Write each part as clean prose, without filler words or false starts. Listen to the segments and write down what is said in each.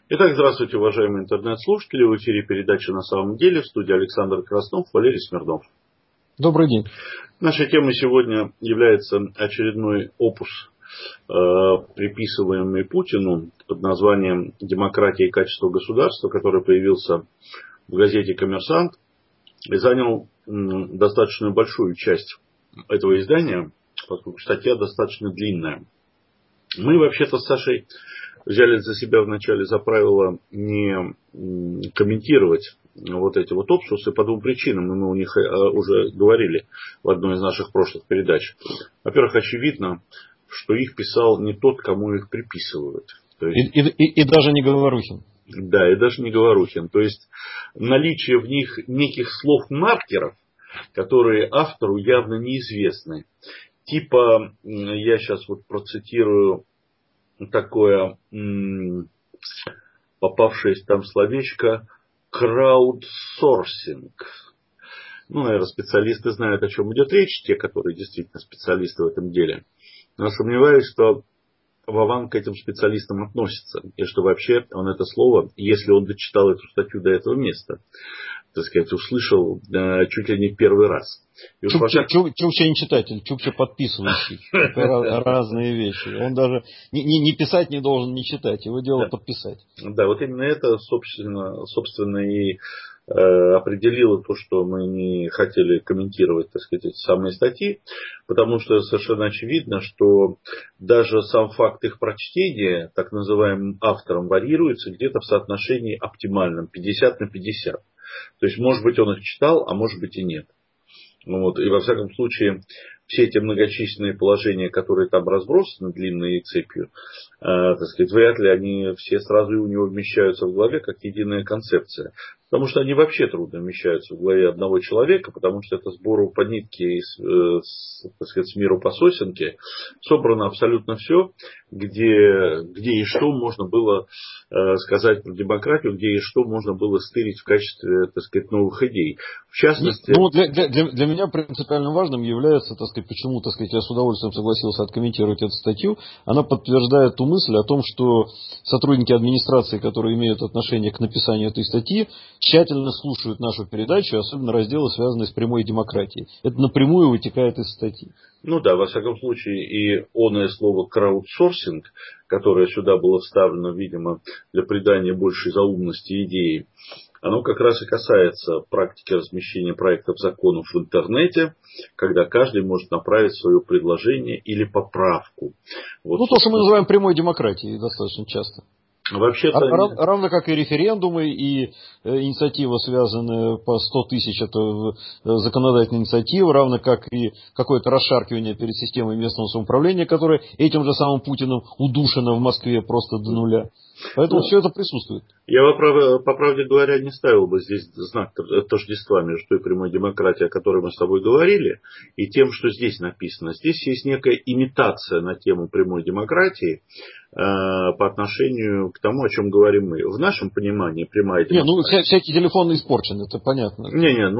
Итак, здравствуйте, уважаемые интернет-слушатели. В эфире передача «На самом деле». В студии Александр Краснов, Валерий Смирнов. Добрый день. Нашей темой сегодня является очередной опус, приписываемый Путину под названием «Демократия и качество государства», который появился в газете «Коммерсант» и занял достаточно большую часть этого издания, поскольку статья достаточно длинная. Мы вообще-то с Сашей взяли за себя вначале за правило не комментировать вот эти вот опсусы по двум причинам. Мы у них уже говорили в одной из наших прошлых передач. Во-первых, очевидно, что их писал не тот, кому их приписывают. То есть, и даже не Говорухин. Да, и даже не Говорухин. То есть наличие в них неких слов-маркеров, которые автору явно неизвестны. Типа, я сейчас вот процитирую такое попавшееся там словечко краудсорсинг. Наверное, специалисты знают, о чем идет речь, те, которые действительно специалисты в этом деле. Но сомневаюсь, что Вован к этим специалистам относится. И что вообще он это слово, если он дочитал эту статью до этого места, так сказать, услышал чуть ли не первый раз. Чукча не читатель, Чукча подписывающий. Это разные вещи. Он даже не писать не должен, не читать. Его дело подписать. Да, вот именно это, собственно, и определило то, что мы не хотели комментировать, так сказать, эти самые статьи, потому что совершенно очевидно, что даже сам факт их прочтения, так называемым автором, варьируется где-то в соотношении оптимальном, 50 на 50. То есть, может быть, он их читал, а может быть и нет. Вот. И во всяком случае, все эти многочисленные положения, которые там разбросаны длинной цепью, так сказать, вряд ли они все сразу и у него вмещаются в голове как единая концепция. Потому что они вообще трудно вмещаются в голове одного человека, потому что это сбору по нитке, так сказать, с миру по сосенке, собрано абсолютно все, где и что можно было сказать про демократию, где и что можно было стырить в качестве, так сказать, новых идей. В частности... Для меня принципиально важным является, так сказать, почему, так сказать, я с удовольствием согласился откомментировать эту статью. Она подтверждает ту мысль о том, что сотрудники администрации, которые имеют отношение к написанию этой статьи, тщательно слушают нашу передачу, особенно разделы, связанные с прямой демократией. Это напрямую вытекает из статьи. Ну да, во всяком случае, и оное слово краудсорсинг, которое сюда было вставлено, видимо, для придания большей заумности идеи, оно как раз и касается практики размещения проектов законов в интернете, когда каждый может направить свое предложение или поправку. Вот, то, что мы называем прямой демократией достаточно часто. Вообще-то... Равно как и референдумы, и инициатива, связанная по 100 тысяч, это законодательная инициатива, равно как и какое-то расшаркивание перед системой местного самоуправления, которое этим же самым Путиным удушено в Москве просто до нуля. Поэтому все это присутствует. Я, по правде говоря, не ставил бы здесь знак тождества между той прямой демократией, о которой мы с тобой говорили, и тем, что здесь написано. Здесь есть некая имитация на тему прямой демократии по отношению к тому, о чем говорим мы. В нашем понимании прямая демократия... всякий телефон испорчен, это понятно.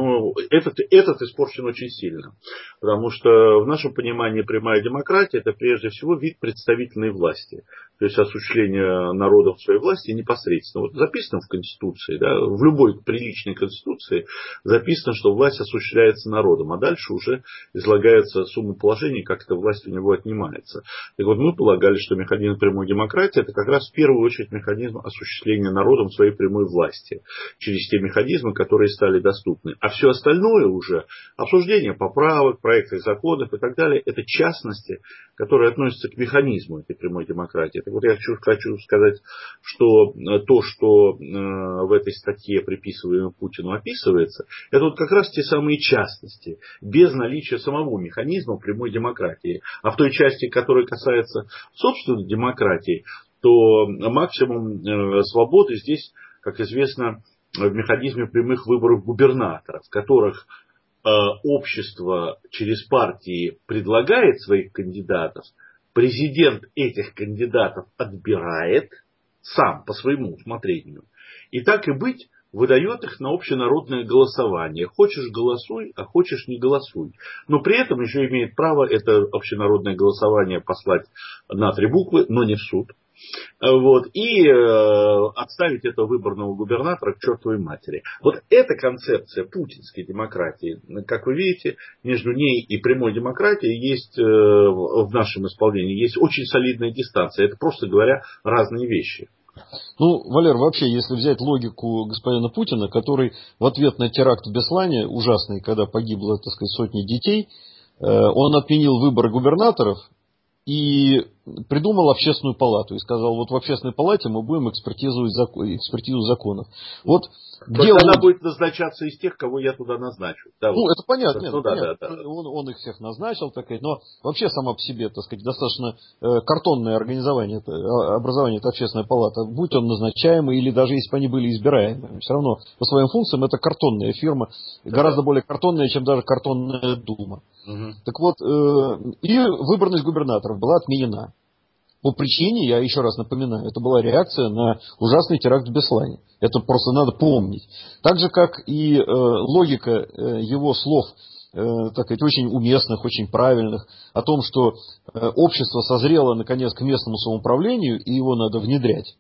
Этот испорчен очень сильно. Потому что в нашем понимании прямая демократия — это прежде всего вид представительной власти. То есть осуществление народом своей власти непосредственно. Вот записано в Конституции, да, в любой приличной Конституции записано, что власть осуществляется народом, а дальше уже излагается сумма положений, как эта власть у него отнимается. Так вот, мы полагали, что механизм прямой демократии — это как раз в первую очередь механизм осуществления народом своей прямой власти через те механизмы, которые стали доступны. А все остальное уже, обсуждение поправок, проектов законов и так далее, это частности, которые относятся к механизму этой прямой демократии. Так вот, я хочу сказать, что то, что в этой статье, приписываемой Путину, описывается, это вот как раз те самые частности, без наличия самого механизма прямой демократии. А в той части, которая касается собственной демократии, то максимум свободы здесь, как известно, в механизме прямых выборов губернаторов, в которых общество через партии предлагает своих кандидатов, президент этих кандидатов отбирает сам по своему усмотрению. И так и быть, выдает их на общенародное голосование. Хочешь — голосуй, а хочешь — не голосуй. Но при этом еще имеет право это общенародное голосование послать на 3 буквы, но не в суд. Вот, и отставить этого выборного губернатора к чертовой матери. Вот эта концепция путинской демократии, как вы видите, между ней и прямой демократией есть в нашем исполнении есть очень солидная дистанция. Это, просто говоря, разные вещи. Ну, Валер, вообще, если взять логику господина Путина, который в ответ на теракт в Беслане, ужасный, когда погибло, так сказать, сотни детей, он отменил выборы губернаторов и придумал общественную палату. И сказал, вот в общественной палате мы будем экспертизу законов. Вот где она будет назначаться из тех, кого я туда назначу. Да, ну, вот. это понятно. Нет, ну, понятно. Да. Он их всех назначил, так сказать, но вообще сама по себе, так сказать, достаточно картонное образование это общественная палата, будь он назначаемый или даже если бы они были избираемыми, все равно по своим функциям это картонная фирма, гораздо более картонная, чем даже картонная дума. Угу. Так вот, и выборность губернаторов была отменена. По причине, я еще раз напоминаю, это была реакция на ужасный теракт в Беслане. Это просто надо помнить. Так же, как и логика его слов, так сказать, очень уместных, очень правильных, о том, что общество созрело, наконец, к местному самоуправлению, и его надо внедрять.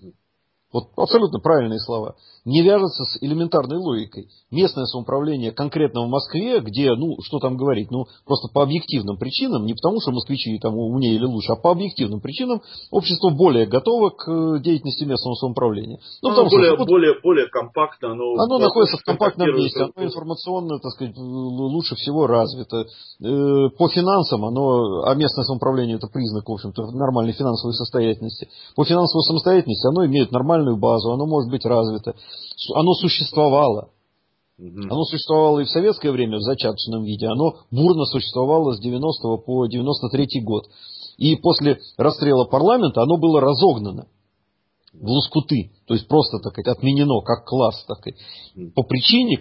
Вот абсолютно правильные слова. Не вяжется с элементарной логикой. Местное самоуправление конкретно в Москве, где, ну, что там говорить, ну, просто по объективным причинам, не потому что москвичи там умнее или лучше, а по объективным причинам общество более готово к деятельности местного самоуправления. Ну, более компактно. Оно находится в компактном месте, оно информационно, так сказать, лучше всего развито. По финансам а местное самоуправление это признак, в общем-то, нормальной финансовой состоятельности. По финансовой самостоятельности оно имеет нормальную базу, оно может быть развито. Оно существовало. Оно существовало и в советское время в зачаточном виде, оно бурно существовало с 90 по 93 год. И после расстрела парламента оно было разогнано в лоскуты, то есть просто, так сказать, отменено как класс, так сказать, по причине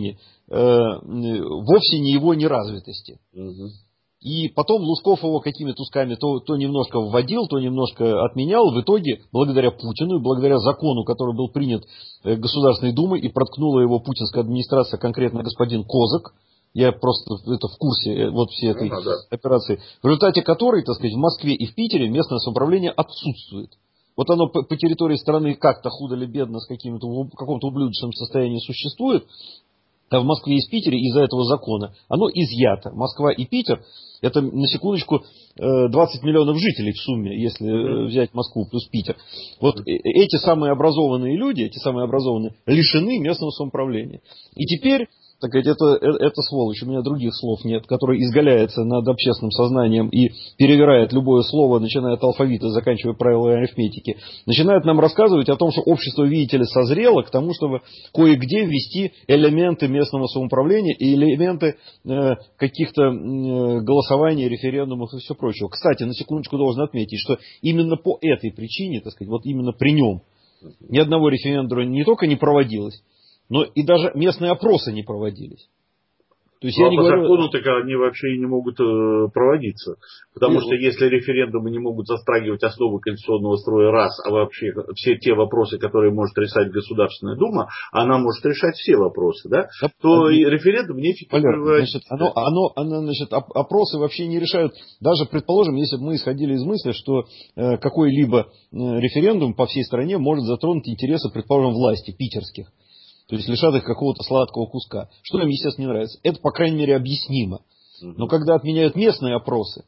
вовсе не его неразвитости. И потом Лужков его какими-то кусками то немножко вводил, то немножко отменял. В итоге, благодаря Путину и благодаря закону, который был принят Государственной Думой, и проткнула его путинская администрация, конкретно господин Козак, я просто это в курсе вот всей этой операции, в результате которой, так сказать, в Москве и в Питере местное самоуправление отсутствует. Вот оно по территории страны как-то худо или бедно в каком-то ублюдочном состоянии существует, а в Москве и в Питере из-за этого закона оно изъято. Москва и Питер — это, на секундочку, 20 миллионов жителей в сумме, если взять Москву плюс Питер. Вот эти самые образованные люди, лишены местного самоуправления. И теперь, так сказать, это сволочь, у меня других слов нет, который изгаляется над общественным сознанием и перевирает любое слово, начиная от алфавита, заканчивая правилами арифметики, начинает нам рассказывать о том, что общество, видите ли, созрело к тому, чтобы кое-где ввести элементы местного самоуправления и элементы каких-то голосований, референдумов и все прочего. Кстати, на секундочку должен отметить, что именно по этой причине, так сказать, вот именно при нем ни одного референдума не только не проводилось, но и даже местные опросы не проводились. То есть по закону так они вообще и не могут проводиться. Потому что если референдумы не могут затрагивать основы конституционного строя раз, а вообще все те вопросы, которые может решать Государственная Дума, она может решать все вопросы, да, то и референдум нефиг проводить. Значит, опросы вообще не решают. Даже, предположим, если бы мы исходили из мысли, что какой-либо референдум по всей стране может затронуть интересы, предположим, власти питерских. То есть лишат их какого-то сладкого куска. Что им, естественно, не нравится. Это, по крайней мере, объяснимо. Но когда отменяют местные опросы,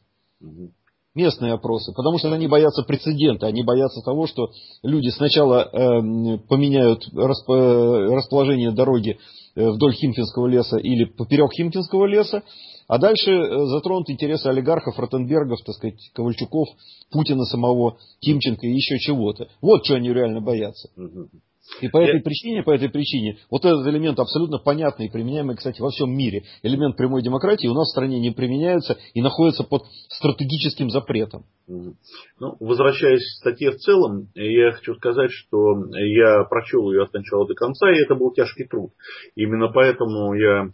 потому что они боятся прецедента, они боятся того, что люди сначала поменяют расположение дороги вдоль Химкинского леса или поперек Химкинского леса, а дальше затронут интересы олигархов, Ротенбергов, так сказать, Ковальчуков, Путина самого, Тимченко и еще чего-то. Вот что они реально боятся. И по этой причине, вот этот элемент абсолютно понятный и применяемый, кстати, во всем мире. Элемент прямой демократии у нас в стране не применяется и находится под стратегическим запретом. Ну, возвращаясь к статье в целом, я хочу сказать, что я прочел ее от начала до конца, и это был тяжкий труд. Именно поэтому я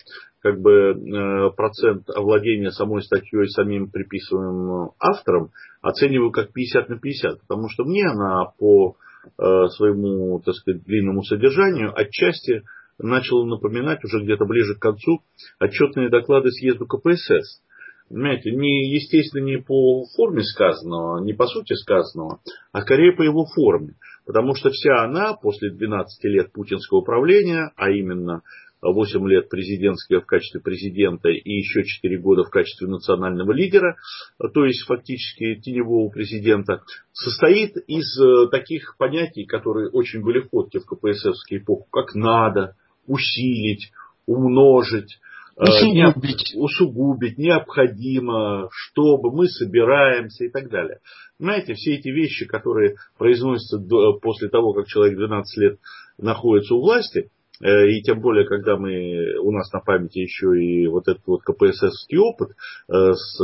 процент овладения самой статьей самим приписываемым автором оцениваю как 50 на 50, потому что мне она по своему, так сказать, длинному содержанию отчасти начала напоминать уже где-то ближе к концу отчетные доклады съезду КПСС. Понимаете, естественно, не по форме сказанного, не по сути сказанного, а скорее по его форме. Потому что вся она после 12 лет путинского правления, а именно 8 лет президентского в качестве президента и еще 4 года в качестве национального лидера, то есть фактически теневого президента, состоит из таких понятий, которые очень были ходки в КПССовскую эпоху, как надо, усилить, умножить, усугубить, необходимо, чтобы, мы собираемся и так далее. Понимаете, все эти вещи, которые произносятся после того, как человек 12 лет находится у власти, и тем более, когда у нас на памяти еще и вот этот вот КПССский опыт с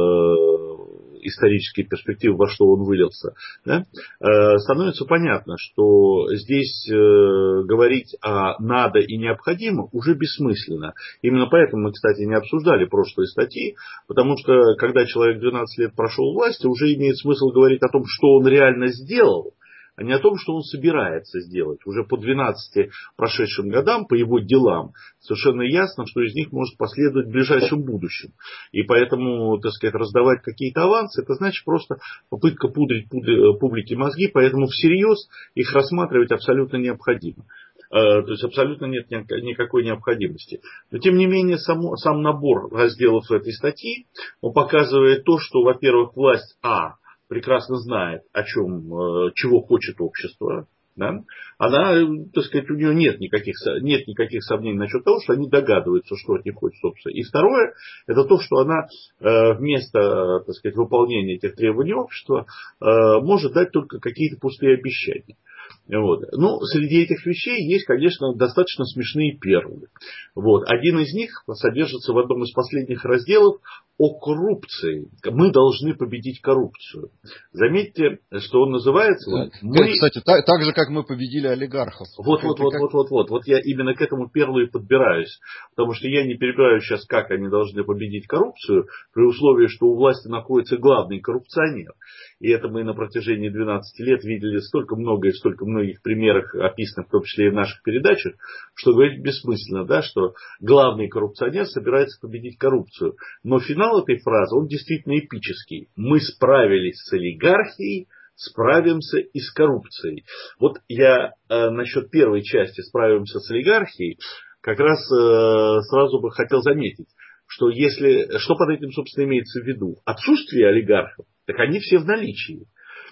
исторической перспективы, во что он вылился, да, становится понятно, что здесь говорить о надо и необходимо уже бессмысленно. Именно поэтому мы, кстати, не обсуждали прошлые статьи, потому что когда человек 12 лет прошел власти, уже имеет смысл говорить о том, что он реально сделал, а не о том, что он собирается сделать. Уже по 12 прошедшим годам, по его делам, совершенно ясно, что из них может последовать в ближайшем будущем. И поэтому, так сказать, раздавать какие-то авансы, это значит просто попытка пудрить публике мозги, поэтому всерьез их рассматривать абсолютно необходимо. То есть абсолютно нет никакой необходимости. Но тем не менее сам набор разделов этой статьи, он показывает то, что, во-первых, власть прекрасно знает, чего хочет общество. Да? Она, так сказать, у нее нет никаких сомнений насчет того, что они догадываются, что от них хочет общество. И второе, это то, что она вместо, так сказать, выполнения этих требований общества может дать только какие-то пустые обещания. Вот. Ну, среди этих вещей есть, конечно, достаточно смешные перлы. Вот. Один из них содержится в одном из последних разделов о коррупции. Мы должны победить коррупцию. Заметьте, что он называется... Кстати, так же, как мы победили олигархов. Вот я именно к этому перлу и подбираюсь. Потому что я не перебираю сейчас, как они должны победить коррупцию, при условии, что у власти находится главный коррупционер. И это мы на протяжении 12 лет видели столько много и в столько многих примерах, описанных в том числе и в наших передачах, что говорить бессмысленно, да, что главный коррупционер собирается победить коррупцию. Но финал этой фразы, он действительно эпический. Мы справились с олигархией, справимся и с коррупцией. Вот я насчет первой части «справимся с олигархией» как раз сразу бы хотел заметить, что под этим, собственно, имеется в виду? Отсутствие олигархов, так они все в наличии.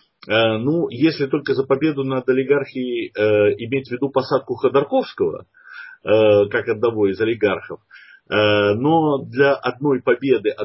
Ну, если только за победу над олигархией иметь в виду посадку Ходорковского, как одного из олигархов, но для победы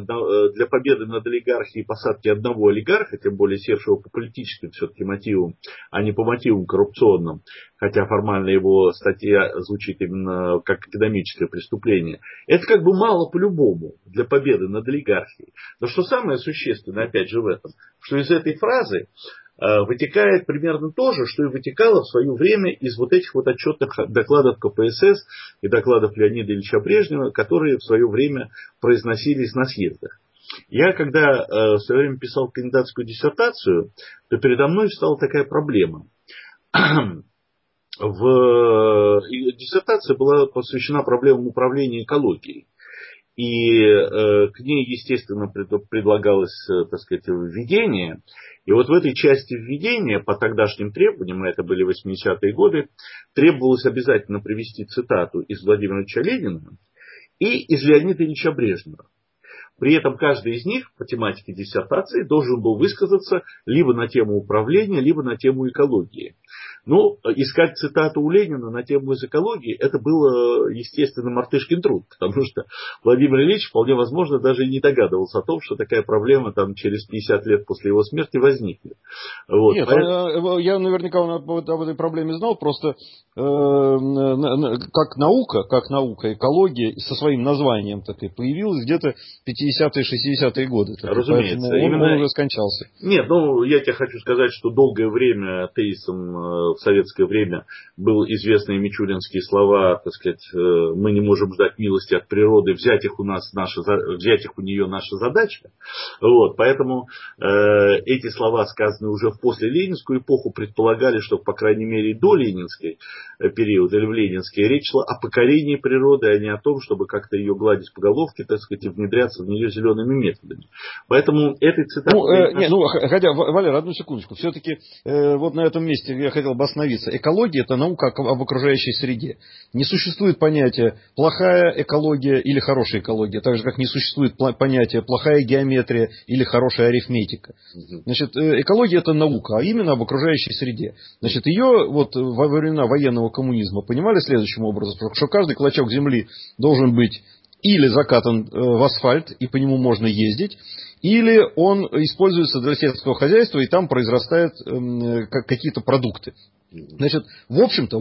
над олигархией и посадки одного олигарха, тем более севшего по политическим все-таки мотивам, а не по мотивам коррупционным, хотя формально его статья звучит именно как экономическое преступление, это как бы мало по-любому для победы над олигархией. Но что самое существенное, опять же, в этом, что из этой фразы вытекает примерно то же, что и вытекало в свое время из вот этих вот отчетных докладов КПСС и докладов Леонида Ильича Брежнева, которые в свое время произносились на съездах. Я, когда в свое время писал кандидатскую диссертацию, то передо мной встала такая проблема. Диссертация была посвящена проблемам управления экологией. И к ней, естественно, предлагалось, так сказать, введение. И вот в этой части введения, по тогдашним требованиям, это были 80-е годы, требовалось обязательно привести цитату из Владимира Ильича Ленина и из Леонида Ильича Брежнева. При этом каждый из них по тематике диссертации должен был высказаться либо на тему управления, либо на тему экологии. Ну, искать цитату у Ленина на тему из экологии, это было, естественно, мартышкин труд, потому что Владимир Ильич, вполне возможно, даже и не догадывался о том, что такая проблема там через 50 лет после его смерти возникнет. Вот. Нет, я наверняка об этой проблеме знал, просто как наука, экология со своим названием так и появилась где-то 50-е, 60-е годы. Разумеется. Он уже скончался. Нет, я тебе хочу сказать, что долгое время тезисом в советское время был известные мичуринские слова, так сказать, мы не можем ждать милости от природы, взять их у нее наша задача. Вот, поэтому эти слова, сказанные уже в послеленинскую эпоху, предполагали, что, по крайней мере, до ленинский период или в ленинский, речь шла о покорении природы, а не о том, чтобы как-то ее гладить по головке, так сказать, и внедряться в нее зелеными методами. Поэтому этой цитаты... Хотя, Валер, одну секундочку. Все-таки вот на этом месте я хотел бы остановиться. Экология – это наука об окружающей среде. Не существует понятия плохая экология или хорошая экология, так же, как не существует понятия плохая геометрия или хорошая арифметика. Значит, экология – это наука, а именно об окружающей среде. Значит, ее вот во времена военного коммунизма понимали следующим образом, что каждый клочок земли должен быть или закатан в асфальт, и по нему можно ездить, или он используется для сельского хозяйства, и там произрастают какие-то продукты. Значит, в общем-то,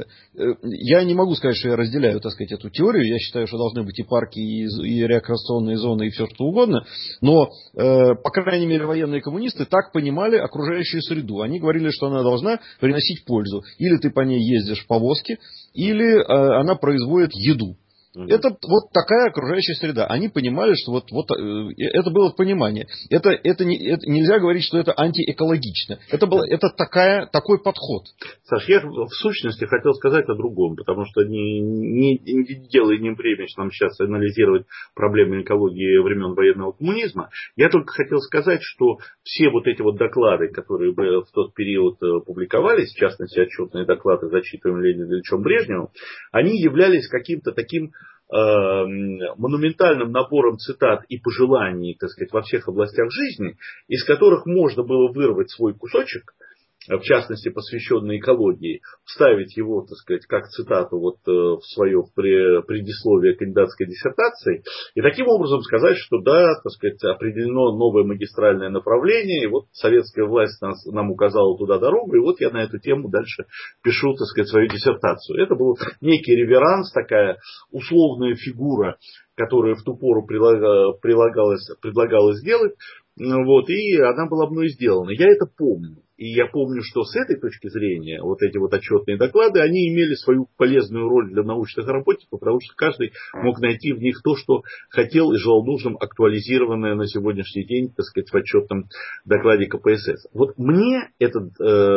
я не могу сказать, что я разделяю, так сказать, эту теорию. Я считаю, что должны быть и парки, и рекреационные зоны, и все что угодно. Но, по крайней мере, военные коммунисты так понимали окружающую среду. Они говорили, что она должна приносить пользу. Или ты по ней ездишь в повозке, или она производит еду. Это вот такая окружающая среда. Они понимали, что это было понимание. Это нельзя говорить, что это антиэкологично. Это такой подход. Саш, я в сущности хотел сказать о другом, потому что не дело и не время нам сейчас анализировать проблемы экологии времен военного коммунизма. Я только хотел сказать, что все вот эти вот доклады, которые в тот период публиковались, в частности отчетные доклады, зачитываемые Леонидом Ильичем Брежневым, они являлись каким-то таким монументальным набором цитат и пожеланий, так сказать, во всех областях жизни, из которых можно было вырвать свой кусочек, в частности, посвященный экологии, вставить его, так сказать, как цитату в свое предисловие кандидатской диссертации, и таким образом сказать, что да, так сказать, определено новое магистральное направление, и вот советская власть нам указала туда дорогу, и вот я на эту тему дальше пишу, так сказать, свою диссертацию. Это был некий реверанс, такая условная фигура, которая в ту пору предлагалась сделать, и она была мной сделана. Я это помню. И я помню, что с этой точки зрения, вот эти вот отчетные доклады, они имели свою полезную роль для научных работников, потому что каждый мог найти в них то, что хотел и желал нужным, актуализированное на сегодняшний день, так сказать, в отчетном докладе КПСС. Вот мне этот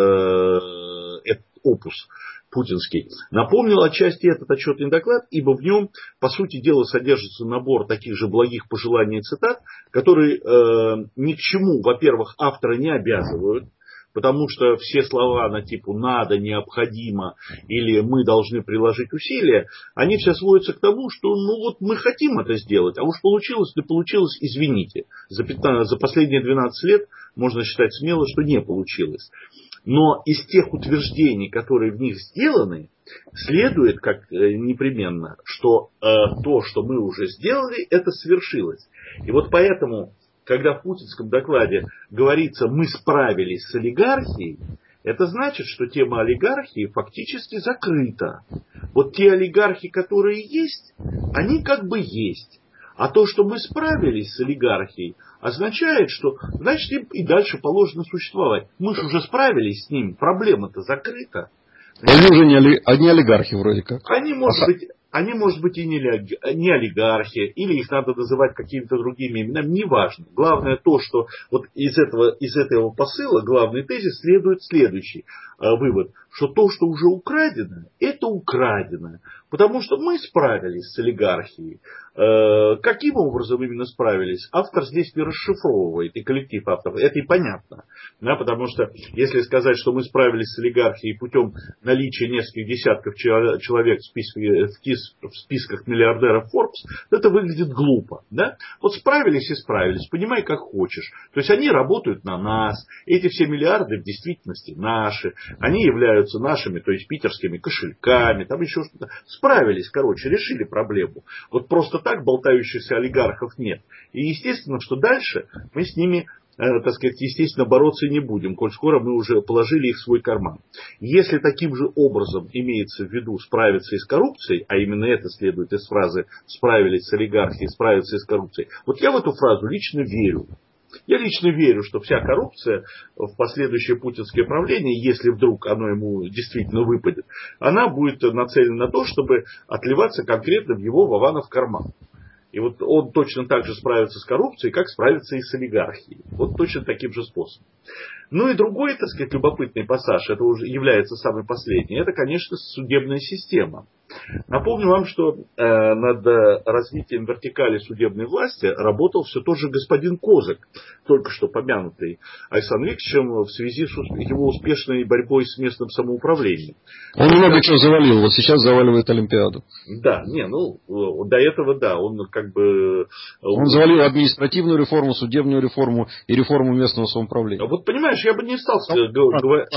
опус путинский напомнил отчасти этот отчетный доклад, ибо в нем, по сути дела, содержится набор таких же благих пожеланий и цитат, которые ни к чему, во-первых, автора не обязывают, потому что все слова на типу «надо», «необходимо» или «мы должны приложить усилия», они все сводятся к тому, что мы хотим это сделать, а уж получилось, не получилось, извините. За последние 12 лет можно считать смело, что не получилось. Но из тех утверждений, которые в них сделаны, следует как непременно, что то, что мы уже сделали, это свершилось. И вот поэтому, когда в путинском докладе говорится «мы справились с олигархией», это значит, что тема олигархии фактически закрыта. Вот те олигархи, которые есть, они как бы есть. А то, что мы справились с олигархией, означает, что значит им и дальше положено существовать. Мы же уже справились с ними, проблема-то закрыта. Они уже не олигархи вроде как. Они, может быть, и не олигархи, или их надо называть какими-то другими именами, неважно. Главное то, что вот из этого посыла главный тезис следует следующий вывод, что то, что уже украдено, это украдено. Потому что мы справились с олигархией. Каким образом именно справились, автор здесь не расшифровывает, и коллектив авторов. Это и понятно. Да, потому что если сказать, что мы справились с олигархией путем наличия нескольких десятков человек в списках миллиардеров Forbes, это выглядит глупо. Да? Вот справились и справились, понимай как хочешь. То есть они работают на нас. Эти все миллиарды в действительности наши. Они являются нашими, то есть питерскими кошельками, там еще что-то. Справились, решили проблему. Вот просто так болтающихся олигархов нет. И естественно, что дальше мы с ними, так сказать, естественно, бороться не будем, коль скоро мы уже положили их в свой карман. Если таким же образом имеется в виду справиться и с коррупцией, а именно это следует из фразы «справились с олигархией, справиться и с коррупцией», вот я в эту фразу лично верю. Я лично верю, что вся коррупция в последующее путинское правление, если вдруг оно ему действительно выпадет, она будет нацелена на то, чтобы отливаться конкретно в его Вованов карман. И вот он точно так же справится с коррупцией, как справится и с олигархией. Вот точно таким же способом. Ну и другой, так сказать, любопытный пассаж, это уже является самый последний, это, конечно, судебная система. Напомню вам, что над развитием вертикали судебной власти работал все тот же господин Козак, только что помянутый Александром Викторовичем в связи с его успешной борьбой с местным самоуправлением. Он много чего завалил, вот сейчас заваливает Олимпиаду. Да, до этого, да, он как бы... Он завалил административную реформу, судебную реформу и реформу местного самоуправления. Вот понимаешь, я бы не стал говорить...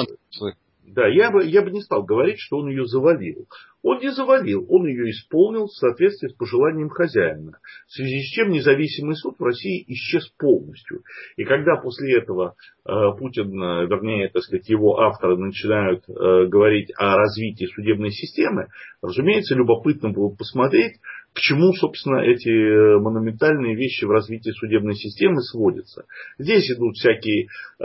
Да, я бы не стал говорить, что он ее завалил. Он не завалил, он ее исполнил в соответствии с пожеланием хозяина. В связи с чем независимый суд в России исчез полностью. И когда после этого Путин, вернее, так сказать, его авторы начинают говорить о развитии судебной системы, разумеется, любопытно было посмотреть, к чему, собственно, эти монументальные вещи в развитии судебной системы сводятся. Здесь идут всякие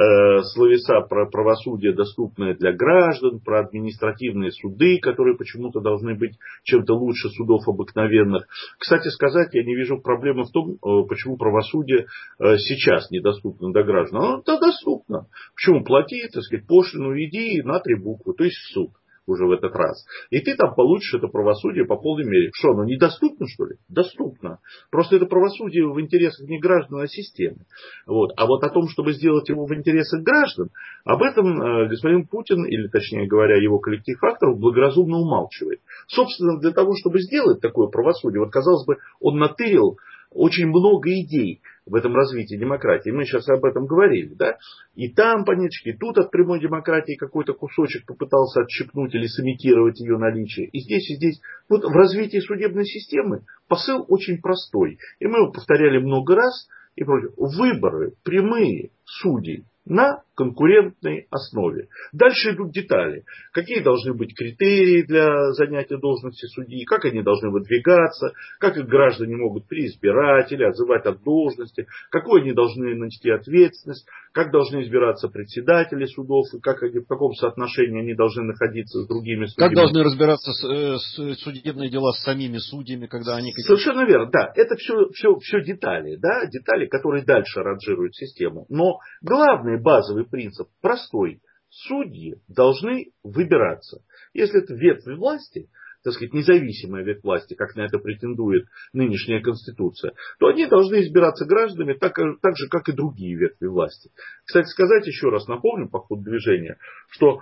словеса про правосудие, доступное для граждан, про административные суды, которые почему-то должны быть чем-то лучше судов обыкновенных. Кстати сказать, я не вижу проблемы в том, почему правосудие сейчас недоступно для граждан. Оно доступно. Почему? Плати, так сказать, пошлину, иди на 3 буквы, то есть в суд. Уже в этот раз. И ты там получишь это правосудие по полной мере. Что, оно недоступно, что ли? Доступно. Просто это правосудие в интересах не граждан, а системы. Вот. А вот о том, чтобы сделать его в интересах граждан, об этом господин Путин, или точнее говоря, его коллектив акторов, благоразумно умалчивает. Собственно, для того, чтобы сделать такое правосудие, вот казалось бы, он натырил очень много идей в этом развитии демократии. Мы сейчас об этом говорили, да? И там понятчики, и тут от прямой демократии какой-то кусочек попытался отщипнуть или сымитировать ее наличие. И здесь, и здесь. Вот в развитии судебной системы посыл очень простой. И мы его повторяли много раз. И прочее. Выборы прямые судей на конкурентной основе. Дальше идут детали. Какие должны быть критерии для занятия должности судьи, как они должны выдвигаться, как их граждане могут переизбирать или отзывать от должности, какую они должны нести ответственность, как должны избираться председатели судов, и в каком соотношении они должны находиться с другими судьями. Как должны разбираться судебные дела с самими судьями, когда они... Совершенно верно, да. Это все детали, да, детали, которые дальше ранжируют систему. Но главный базовый принцип простой. Судьи должны выбираться. Если это ветвь власти, так сказать, независимая ветвь власти, как на это претендует нынешняя Конституция, то они должны избираться гражданами так же, как и другие ветви власти. Кстати сказать, еще раз напомню по ходу движения, что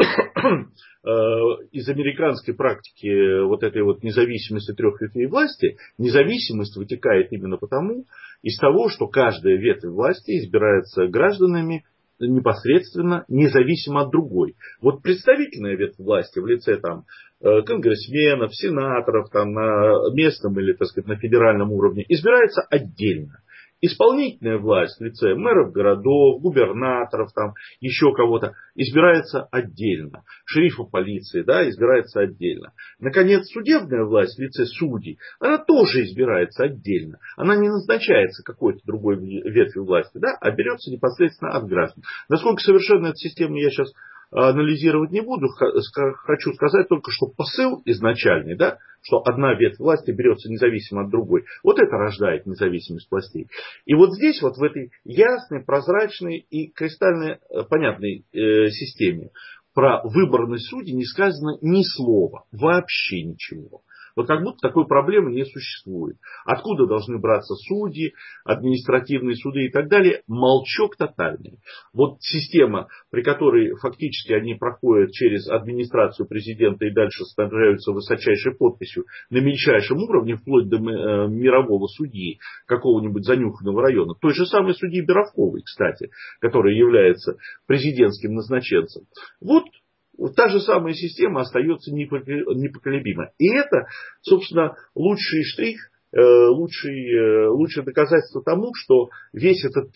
из американской практики вот этой вот независимости 3 ветвей власти, независимость вытекает именно потому, из того, что каждая ветвь власти избирается гражданами непосредственно, независимо от другой. Вот представительная ветвь власти в лице там конгрессменов, сенаторов там, на местном или, так сказать, на федеральном уровне избирается отдельно. Исполнительная власть в лице мэров городов, губернаторов, там, еще кого-то избирается отдельно. Шерифа полиции, да, избирается отдельно. Наконец, судебная власть в лице судей, она тоже избирается отдельно. Она не назначается какой-то другой ветвью власти, да, а берется непосредственно от граждан. Насколько совершенно эта система я сейчас анализировать не буду, хочу сказать только, что посыл изначальный, да, что одна ветвь власти берется независимо от другой. Вот это рождает независимость властей. И вот здесь, вот в этой ясной, прозрачной и кристально понятной системе про выборность судей не сказано ни слова, вообще ничего. Вот как будто такой проблемы не существует. Откуда должны браться судьи, административные суды и так далее? Молчок тотальный. Вот система, при которой фактически они проходят через администрацию президента и дальше снабжаются высочайшей подписью на мельчайшем уровне, вплоть до мирового судьи какого-нибудь занюханного района. Той же самой судьи Боровковой, кстати, которая является президентским назначенцем. Вот та же самая система остается непоколебима. И это, собственно, лучший штрих, лучшее доказательство тому, что весь этот треп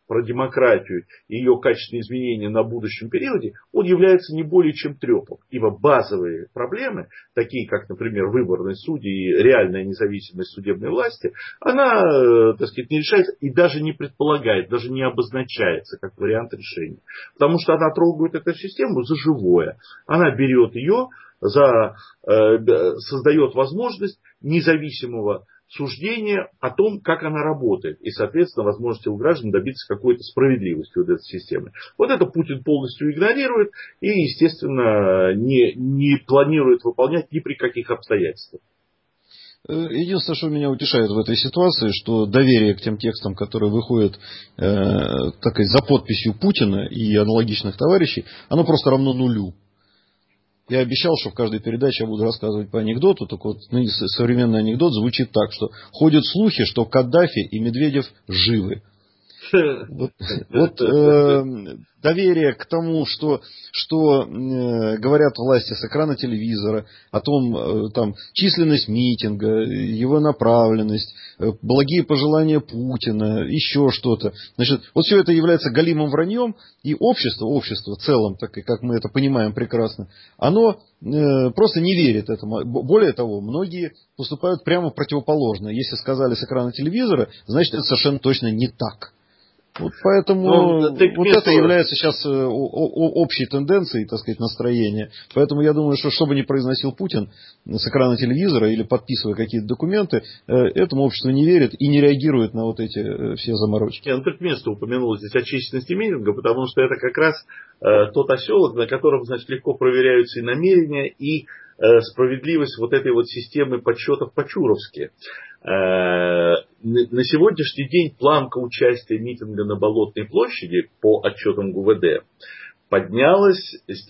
про демократию и ее качественные изменения на будущем периоде, он является не более чем трепом. Ибо базовые проблемы, такие как, например, выборные судьи и реальная независимость судебной власти, она, так сказать, не решается и даже не предполагает, даже не обозначается как вариант решения. Потому что она трогает эту систему за живое. Она берет ее, создает возможность независимого суждение о том, как она работает. И, соответственно, возможности у граждан добиться какой-то справедливости вот этой системы. Вот это Путин полностью игнорирует и, естественно, не планирует выполнять ни при каких обстоятельствах. Единственное, что меня утешает в этой ситуации, что доверие к тем текстам, которые выходят за подписью Путина и аналогичных товарищей, оно просто равно нулю. Я обещал, что в каждой передаче я буду рассказывать по анекдоту, только вот современный анекдот звучит так, что ходят слухи, что Каддафи и Медведев живы. Вот доверие к тому, что говорят власти с экрана телевизора, о том, там, численность митинга, его направленность, благие пожелания Путина, еще что-то. Значит, вот все это является галимым враньем, и общество в целом, так и как мы это понимаем прекрасно, оно просто не верит этому. Более того, многие поступают прямо противоположно. Если сказали с экрана телевизора, значит, это совершенно точно не так. Вот поэтому это является сейчас общей тенденцией, так сказать, настроения. Поэтому я думаю, что бы ни произносил Путин с экрана телевизора или подписывая какие-то документы, этому общество не верит и не реагирует на вот эти все заморочки. Тут место упомянул здесь о численности митинга, потому что это как раз тот оселок, на котором, значит, легко проверяются и намерения, и справедливость вот этой вот системы подсчетов по-чуровски. На сегодняшний день планка участия митинга на Болотной площади по отчетам ГУВД поднялась с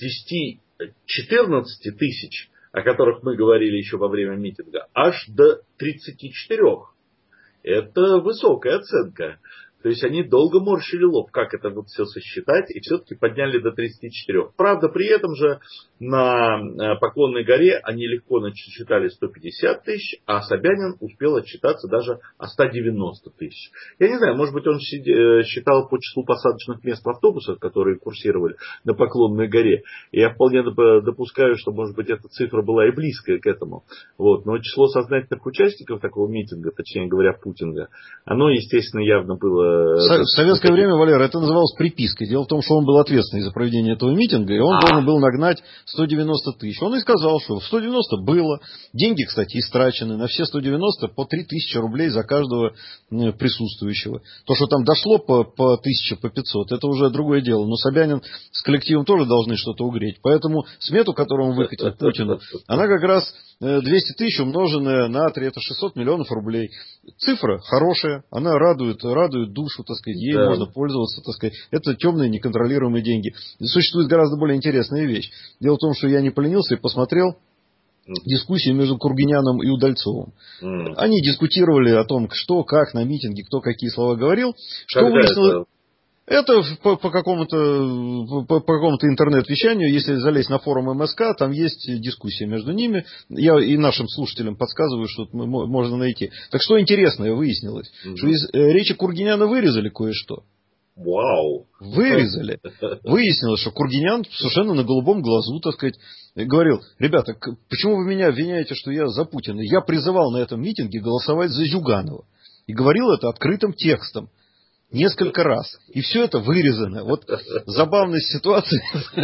10-14 тысяч, о которых мы говорили еще во время митинга, аж до 34. Это высокая оценка. То есть они долго морщили лоб, как это вот все сосчитать, и все-таки подняли до 34. Правда, при этом же на Поклонной горе они легко насчитали 150 тысяч, а Собянин успел отчитаться даже о 190 тысяч. Я не знаю, может быть, он считал по числу посадочных мест в автобусах, которые курсировали на Поклонной горе. И я вполне допускаю, что, может быть, эта цифра была и близкая к этому. Вот. Но число сознательных участников такого митинга, точнее говоря, Путинга, оно, естественно, явно было... В советское время, Валера, это называлось припиской. Дело в том, что он был ответственный за проведение этого митинга, и он должен был нагнать 190 тысяч. Он и сказал, что 190 было. Деньги, кстати, истрачены на все 190 по 3000 рублей за каждого присутствующего. То, что там дошло по 1000, по 500, это уже другое дело. Но Собянин с коллективом тоже должны что-то угреть. Поэтому смету, которую он выкатил Путину, она как раз 200 тысяч умноженная на 3, это 600 миллионов рублей. Цифра хорошая, она радует душу, так сказать, ей можно пользоваться, так сказать. Это темные неконтролируемые деньги. Существует гораздо более интересная вещь. Дело в том, что я не поленился и посмотрел дискуссию между Кургиняном и Удальцовым. Они дискутировали о том, что, как на митинге, кто какие слова говорил. Что выяснилось... Это по какому-то интернет-вещанию, если залезть на форум МСК, там есть дискуссия между ними. Я и нашим слушателям подсказываю, что можно найти. Так что интересное выяснилось, что из речи Кургиняна вырезали кое-что. Вау! Вырезали. Выяснилось, что Кургинян совершенно на голубом глазу, так сказать, говорил: ребята, почему вы меня обвиняете, что я за Путина? Я призывал на этом митинге голосовать за Зюганова. И говорил это открытым текстом. Несколько раз. И все это вырезано. Вот забавность ситуации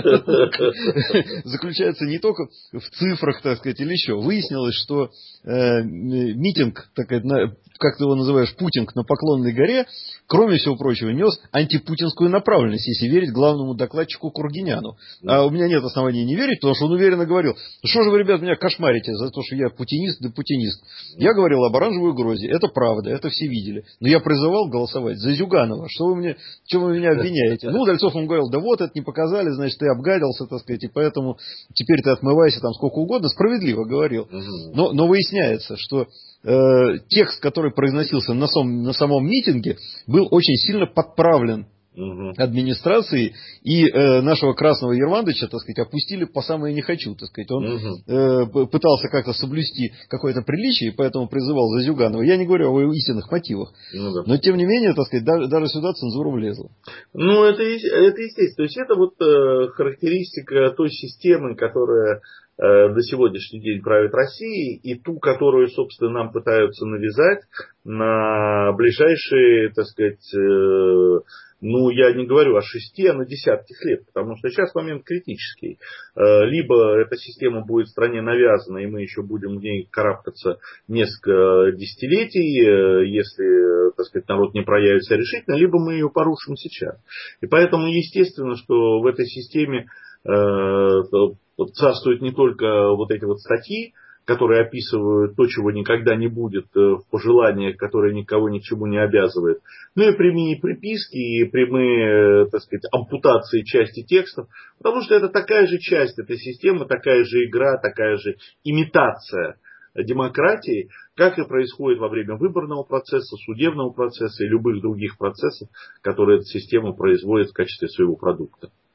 заключается не только в цифрах, так сказать, или еще. Выяснилось, что митинг, как ты его называешь, Путинг на Поклонной горе, кроме всего прочего, нес антипутинскую направленность, если верить главному докладчику Кургиняну. А у меня нет оснований не верить, потому что он уверенно говорил: ну что же вы, ребят, меня кошмарите за то, что я путинист да путинист. Я говорил об оранжевой угрозе. Это правда, это все видели. Но я призывал голосовать за Зюганова. Что вы меня обвиняете? Ну, Удальцов ему говорил: да вот, это не показали, значит, ты обгадился, так сказать, и поэтому теперь ты отмывайся там сколько угодно. Справедливо говорил. Но выясняется, что текст, который произносился на самом митинге, был очень сильно подправлен администрации, и нашего Красного Ервандыча, так сказать, опустили по самое не хочу, так сказать. Он пытался как-то соблюсти какое-то приличие, и поэтому призывал за Зюганова. Я не говорю о его истинных мотивах. Но, тем не менее, так сказать, даже сюда цензура влезла. Ну, это естественно. То есть, это вот характеристика той системы, которая до сегодняшний день правит Россией, и ту, которую, собственно, нам пытаются навязать на ближайшие, так сказать, ну, я не говорю о 6, а на десятках лет, потому что сейчас момент критический. Либо эта система будет в стране навязана, и мы еще будем в ней карабкаться несколько десятилетий, если, так сказать, народ не проявит себя решительно, либо мы ее порушим сейчас. И поэтому естественно, что в этой системе царствуют не только вот эти вот статьи, которые описывают то, чего никогда не будет в пожеланиях, которые никого ни к чему не обязывают. Ну и прямые приписки, и прямые, так сказать, ампутации части текстов. Потому что это такая же часть этой системы, такая же игра, такая же имитация демократии, как и происходит во время выборного процесса, судебного процесса и любых других процессов, которые эта система производит в качестве своего продукта.